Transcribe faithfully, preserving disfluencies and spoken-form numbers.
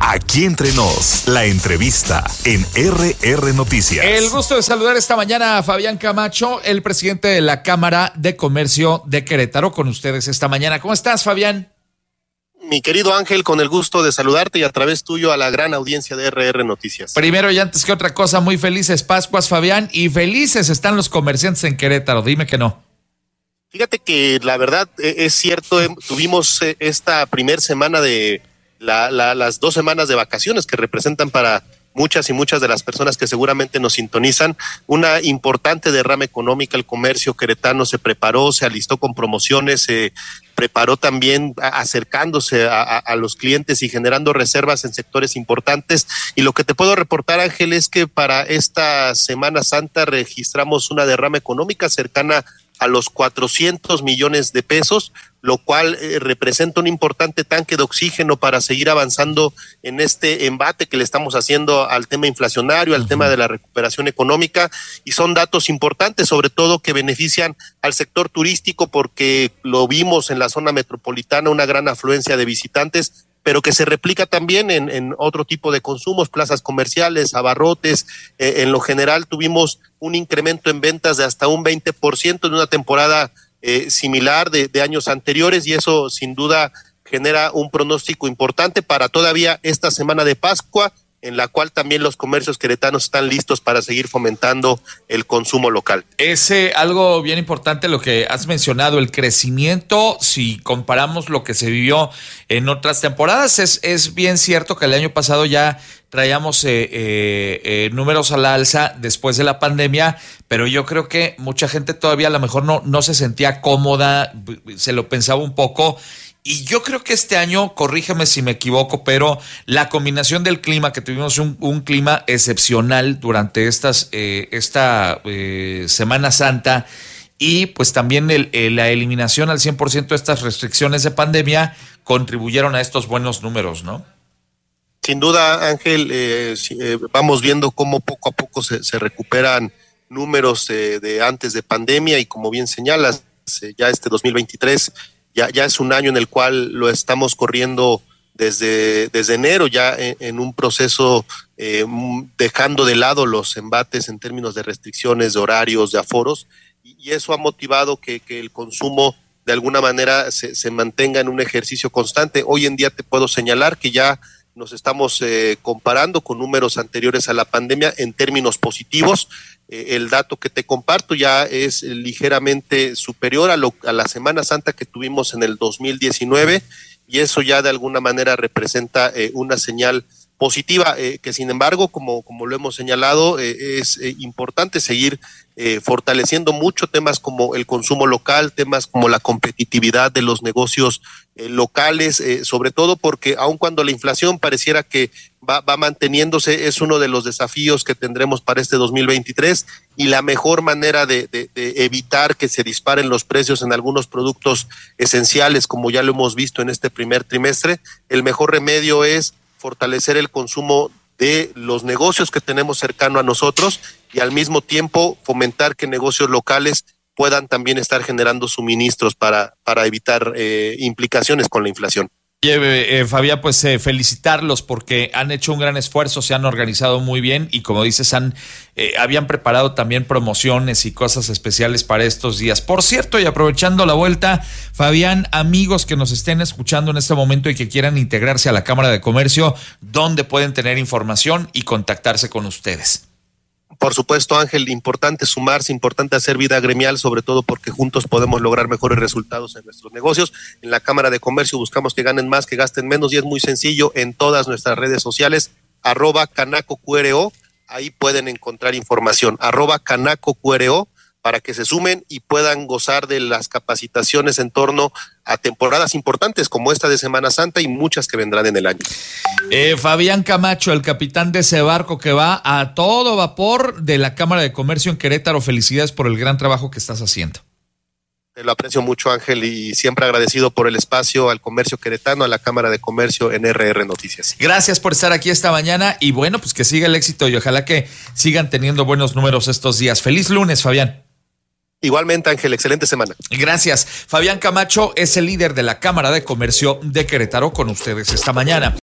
Aquí entre nos, la entrevista en R R Noticias. El gusto de saludar esta mañana a Fabián Camacho, el presidente de la Cámara de Comercio de Querétaro, con ustedes esta mañana. ¿Cómo estás, Fabián? Mi querido Ángel, con el gusto de saludarte y a través tuyo a la gran audiencia de R R Noticias. Primero y antes que otra cosa, muy felices Pascuas, Fabián, y felices están los comerciantes en Querétaro, dime que no. Fíjate que la verdad es cierto, tuvimos esta primer semana de la, la, las dos semanas de vacaciones que representan para muchas y muchas de las personas que seguramente nos sintonizan una importante derrama económica. El comercio queretano se preparó, se alistó con promociones, se preparó también acercándose a, a, a los clientes y generando reservas en sectores importantes. Y lo que te puedo reportar, Ángel, es que para esta Semana Santa registramos una derrama económica cercana a los cuatrocientos millones de pesos, lo cual eh, representa un importante tanque de oxígeno para seguir avanzando en este embate que le estamos haciendo al tema inflacionario, al uh-huh. tema de la recuperación económica, y son datos importantes, sobre todo que benefician al sector turístico, porque lo vimos en la zona metropolitana, una gran afluencia de visitantes, pero que se replica también en, en otro tipo de consumos, plazas comerciales, abarrotes. Eh, en lo general tuvimos un incremento en ventas de hasta un veinte por ciento en una temporada eh, similar de, de años anteriores, y eso sin duda genera un pronóstico importante para todavía esta semana de Pascua, en la cual también los comercios queretanos están listos para seguir fomentando el consumo local. Es eh, algo bien importante lo que has mencionado, el crecimiento, si comparamos lo que se vivió en otras temporadas, es, es bien cierto que el año pasado ya traíamos eh, eh, eh, números a la alza después de la pandemia, pero yo creo que mucha gente todavía a lo mejor no, no se sentía cómoda, se lo pensaba un poco. Y yo creo que este año, corrígeme si me equivoco, pero la combinación del clima, que tuvimos un, un clima excepcional durante estas, eh, esta eh, Semana Santa, y pues también el, el, la eliminación al cien por ciento de estas restricciones de pandemia, contribuyeron a estos buenos números, ¿no? Sin duda, Ángel, eh, eh, vamos viendo cómo poco a poco se, se recuperan números eh, de antes de pandemia, y como bien señalas, eh, ya este dos mil veintitrés Ya, ya es un año en el cual lo estamos corriendo desde, desde enero, ya en, en un proceso eh, dejando de lado los embates en términos de restricciones, de horarios, de aforos, y, y eso ha motivado que, que el consumo de alguna manera se, se mantenga en un ejercicio constante. Hoy en día te puedo señalar que ya nos estamos eh, comparando con números anteriores a la pandemia en términos positivos. Eh, el dato que te comparto ya es eh, ligeramente superior a, lo, a la Semana Santa que tuvimos en el dos mil diecinueve, y eso ya de alguna manera representa eh, una señal positiva, eh, que sin embargo, como, como lo hemos señalado, eh, es eh, importante seguir eh, fortaleciendo mucho temas como el consumo local, temas como la competitividad de los negocios eh, locales, eh, sobre todo porque aun cuando la inflación pareciera que va, va manteniéndose, es uno de los desafíos que tendremos para este dos mil veintitrés, y la mejor manera de, de, de evitar que se disparen los precios en algunos productos esenciales, como ya lo hemos visto en este primer trimestre, el mejor remedio es fortalecer el consumo de los negocios que tenemos cercano a nosotros, y al mismo tiempo fomentar que negocios locales puedan también estar generando suministros para, para evitar eh, implicaciones con la inflación. Eh, eh, Fabián, pues eh, felicitarlos porque han hecho un gran esfuerzo, se han organizado muy bien, y como dices, han eh, habían preparado también promociones y cosas especiales para estos días. Por cierto, y aprovechando la vuelta, Fabián, amigos que nos estén escuchando en este momento y que quieran integrarse a la Cámara de Comercio, ¿dónde pueden tener información y contactarse con ustedes? Por supuesto, Ángel, importante sumarse, importante hacer vida gremial, sobre todo porque juntos podemos lograr mejores resultados en nuestros negocios. En la Cámara de Comercio buscamos que ganen más, que gasten menos, y es muy sencillo. En todas nuestras redes sociales, arroba Canaco Q R O, ahí pueden encontrar información, arroba Canaco Q R O, para que se sumen y puedan gozar de las capacitaciones en torno a temporadas importantes como esta de Semana Santa y muchas que vendrán en el año. Eh, Fabián Camacho, el capitán de ese barco que va a todo vapor de la Cámara de Comercio en Querétaro, felicidades por el gran trabajo que estás haciendo. Te lo aprecio mucho, Ángel, y siempre agradecido por el espacio al comercio queretano, a la Cámara de Comercio en R R Noticias. Gracias por estar aquí esta mañana, y bueno, pues que siga el éxito y ojalá que sigan teniendo buenos números estos días. Feliz lunes, Fabián. Igualmente, Ángel, excelente semana. Gracias. Fabián Camacho es el líder de la Cámara de Comercio de Querétaro, con ustedes esta mañana.